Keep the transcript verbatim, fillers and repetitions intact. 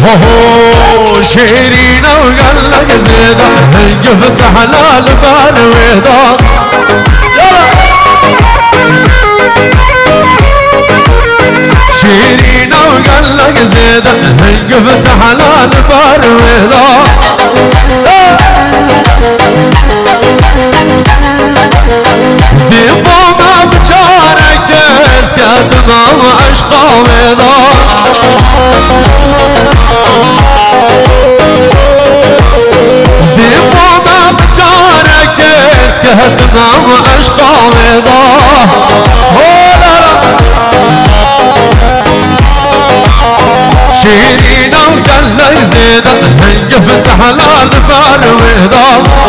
هو شيرين وقال لك زيدا قفت حلال بال ويضا شيرين وقال لك زيدا قفت حلال بال ويضا زيبو ما بشارك اسكت ما عشقا ويضا زيبو ما بشارك اسكت ما عشقا ويضا شيرين وقال لك زيدا قفت حلال بال ويضا